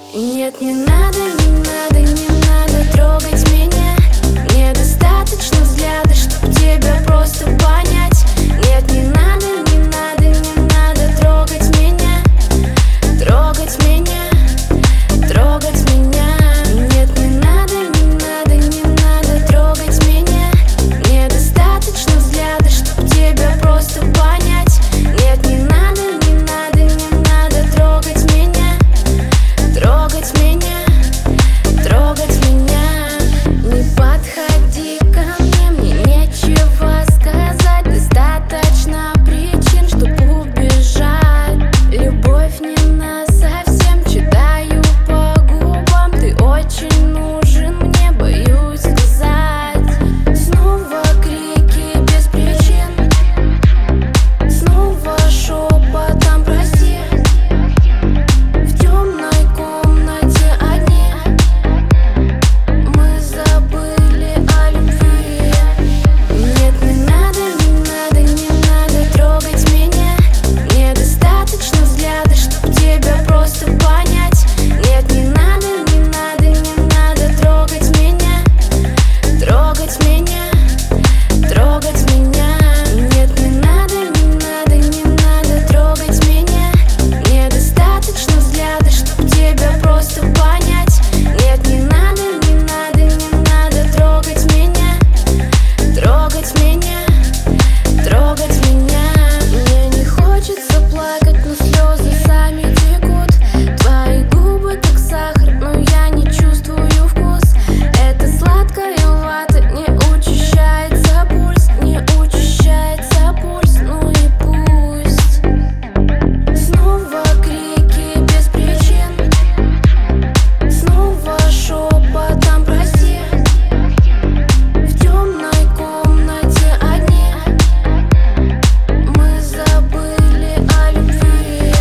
Нет, не надо, не надо, не надо трогать меня. Мне достаточно взгляда, чтоб тебя просто понять. Нет, не надо, не надо, не надо трогать меня. Трогать меня, трогать меня. Нет, не надо, не надо, не надо трогать меня. Мне достаточно взгляда, чтоб тебя просто понять. Нет, не надо, не надо, не надо трогать меня. Трогать меня, трогать меня. Не подходи ко мне, мне нечего сказать. Достаточно причин, чтоб убежать. Любовь не насовсем, читаю по губам. Ты очень нужен мне, боюсь сказать. Снова крики без причин, снова шепотом прости. В темной комнате одни мы забыли о любви. Нет, не надо, не надо, не надо трогать меня. Мне достаточно взгляда, чтоб тебя просто понять. Нет, не надо, не надо, не надо трогать меня. Трогать меня, трогать меня. Нет, не надо, не надо, не надо трогать меня. Мне достаточно взгляда, чтоб тебя просто понять. Нет, не надо, не надо, не надо трогать меня. Трогать меня, трогать меня. Мне не хочется плакать, но слезы сами текут. Твои губы как сахар, но я не чувствую вкус. Это сладкая вата, не учащается пульс, не учащается пульс, ну и пусть. Снова крики без причин, снова шепотом прости. В темной комнате одни мы забыли о любви.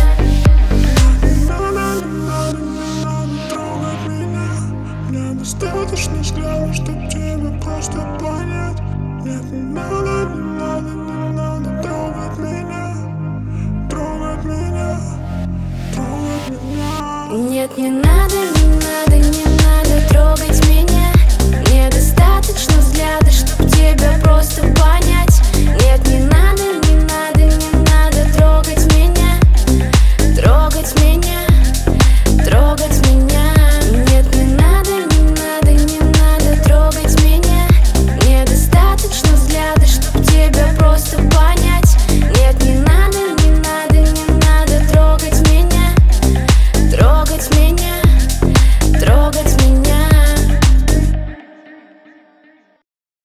Трогать меня. Мне достаточно взгляда, чтоб тебя просто понять. Нет, не надо, не надо, не надо трогать меня. Трогать меня, трогать меня. Нет, не надо, не надо, не надо трогать меня. Мне достаточно взгляда, чтоб тебя просто понять.